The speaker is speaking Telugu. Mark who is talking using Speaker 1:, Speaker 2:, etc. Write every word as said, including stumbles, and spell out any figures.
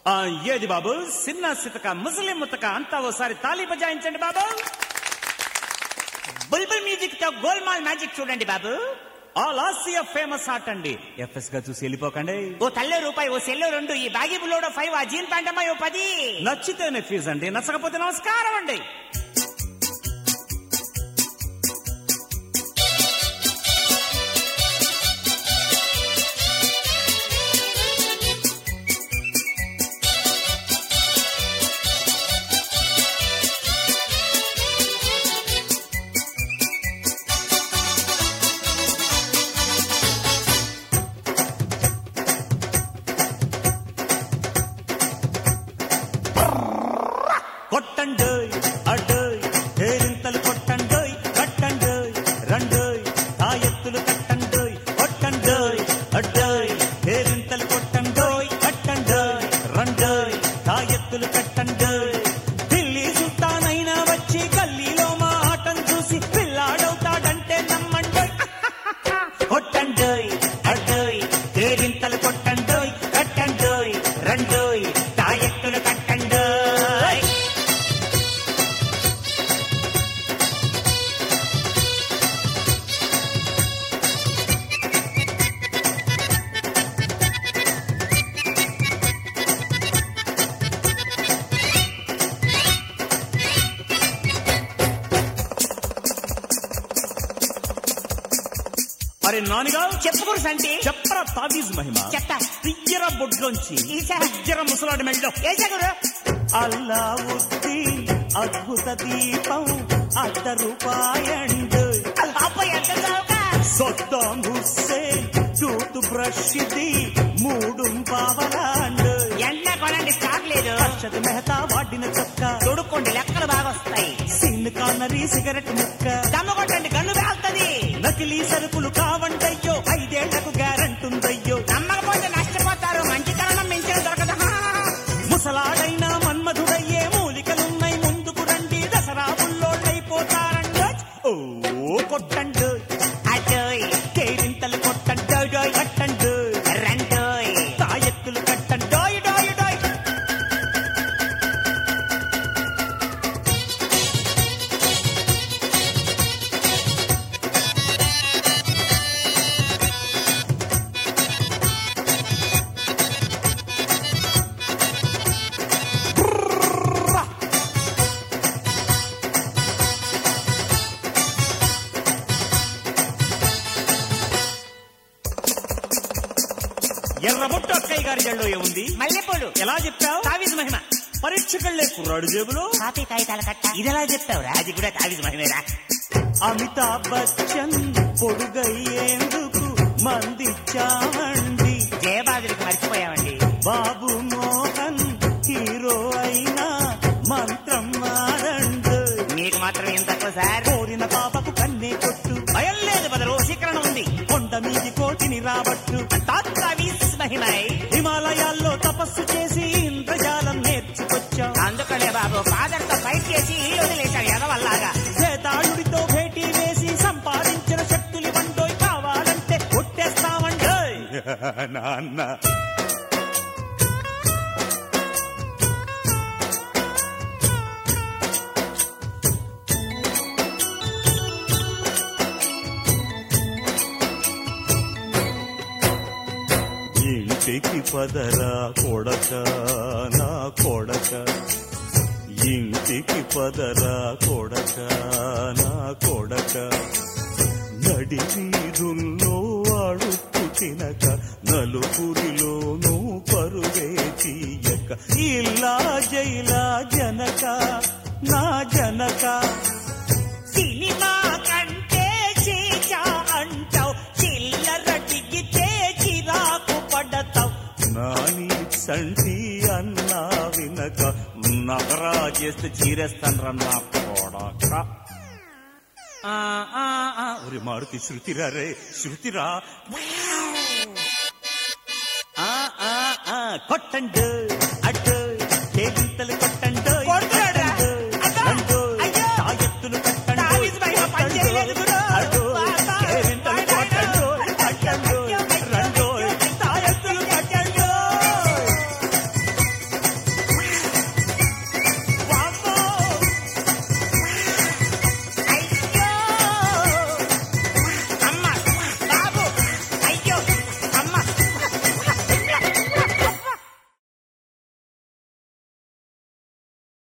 Speaker 1: ఆ ఏది బాబు, సిన్న సితక ముసలిం ముతక అంతా ఓసారి తాళి బజాయించండి బాబు.
Speaker 2: బుల్బుల్ మ్యూజిక్ తో గోల్మాల్ మ్యాజిక్ చూడండి బాబు.
Speaker 1: ఆల్ ఆసియా ఫేమస్ ఆర్ట్ అండి. ఎఫ్ఎస్ గా చూసి వెళ్ళిపోకండి.
Speaker 2: ఓ తల్లే రూపాయి, ఓ సెల్లో రెండు, ఈ బాగి బుల్లోడో ఫైవ్, ఆ జీన్ ప్యాంట్ అమ్మాయి ఓ పది.
Speaker 1: నచ్చితేనే ఫీజు అండి, నచ్చకపోతే నమస్కారం అండి. కొట్టండోయ్ అడ్డోయ్ హేరింతలు కొట్టండోయ్, కట్టండోయ్ రండోయ్ తాయెత్తులు కట్టండోయ్. కొట్టండోయ్ అడ్డోయ్ హేరింతలు కొట్టండోయ్, కట్టండోయ్ రండోయ్ తాయెత్తులు కట్టండోయ్. ఢిల్లీ సుల్తానైనా వచ్చి గల్లీలో మా ఆటం చూసి పిల్లాడవుతాడంటే నమ్మండోయ్. కొట్టండోయ్ అడ్డోయ్ హేరింతలు కొట్టండోయ్, కట్టండోయ్ రండోయ్ తాయెత్తులు కట్టండోయ్. అరే నానిగా
Speaker 2: చెప్పుకోరు సంటి,
Speaker 1: చెప్పరా తావీజ్ మహిమ.
Speaker 2: చెప్తా.
Speaker 1: తియ్యర బొడ్లోంచి
Speaker 2: ఈసా.
Speaker 1: తియ్యర ముసలాడి మెళ్ళో
Speaker 2: ఏసగురు
Speaker 1: అల్లావుద్దీన్ అద్భుత దీపం అర్ధ రూపాయండు.
Speaker 2: అబ్బాయి ఎంత చౌక.
Speaker 1: సొద్దాం హుస్సేన్ టూత్ బ్రష్ ది మూడు పావలాండు.
Speaker 2: ఎండ కొనండి, స్టాక్ లేదు.
Speaker 1: అర్షద్ మెహతా వాడిన చొక్క
Speaker 2: తొడుక్కోండి, లెక్కలు బాగా వస్తాయి.
Speaker 1: సిన్ కార్నరీ సిగరెట్ ముక్క
Speaker 2: దమ్ము కొట్టండి, గన్ను వేల్తది.
Speaker 1: నకిలీ సరుకులు కావండయ్యో, ఐదేళ్లకు గ్యారంటుందయ్యో.
Speaker 2: నమ్మకపోతే నష్టపోతారు, మంచి కారణం మించిన దొరకదు.
Speaker 1: ముసలాడైనా మన్మధుడయ్యే మూలికలున్నాయి, ముందుకు రండి దసరా బుల్లోళ్ళైపోతారండి. ఓ కొట్టండు
Speaker 2: అటోయ్
Speaker 1: కేరింతలు కొట్టండోయ్, కట్టండు
Speaker 2: రండోయ్
Speaker 1: తాయెత్తులు కట్టండోయ్ డోయ్ డోయ్. ఎర్రబొట్టు అక్కయ్య గారి జల్లో ఏముంది?
Speaker 2: మల్లెపూలు.
Speaker 1: ఎలా చెప్పావు?
Speaker 2: తావీజ్ మహిమ.
Speaker 1: పరీక్షకెళ్లే కుర్రాడు జేబులో
Speaker 2: కాపీ కాగితాల కట్ట. ఇదెలా చెప్తావురా? అది కూడా తావీజ్ మహిమేరా.
Speaker 1: అమితాబ్ బచ్చన్ పొడుగయ్యేందుకు మందిచ్చామండి.
Speaker 2: జయబాదుడికి మర్చిపోయామండి.
Speaker 1: బాబు మోహన్ హీరో అయినా మంత్రం మారండు.
Speaker 2: మీకు మాత్రం ఏం తక్కువ సార్.
Speaker 1: కోరిన పాపకు కన్నే కొట్టు,
Speaker 2: భయం లేదు, బదులు శిఖరణ ఉంది.
Speaker 1: కొండ మీది కోటిని రాబట్టు.
Speaker 2: తావీజ్ మహిమై.
Speaker 1: హిమాలయాల్లో తపస్సు చేసి ఇంద్రజాలం నేర్చుకొచ్చాం.
Speaker 2: అందుకనే బాబు ఫాదర్ తో ఫైట్ చేసి వదిలేశాడు ఎదవల్లాగా.
Speaker 1: చేతాళుడితో భేటీ వేసి సంపాదించిన శక్తులు వండోయ్, కావాలంటే కొట్టేస్తామండోయ్. నాన్న ఇంటికి పదరా కొడక నా కొడక, ఇంటికి పదరా కొడక నా కొడక. నడి వీధుల్లో అడుక్కు తినక, నలుగురిలోనూ పరుగే తీయక, ఇలా జైలా జనక నా జనక.
Speaker 2: సినిమా కంటే చీచా అంటావు, చిల్లర దిగితే చిరాకు పడతావు.
Speaker 1: నాని సంటి అన్నా వినక, నగరా చేస్తే చీరేస్తాను నా కొడక. ఒరి మారుతి శృతిరా రే శృతిరా. కొట్టండు అడ్డు కేగింతలు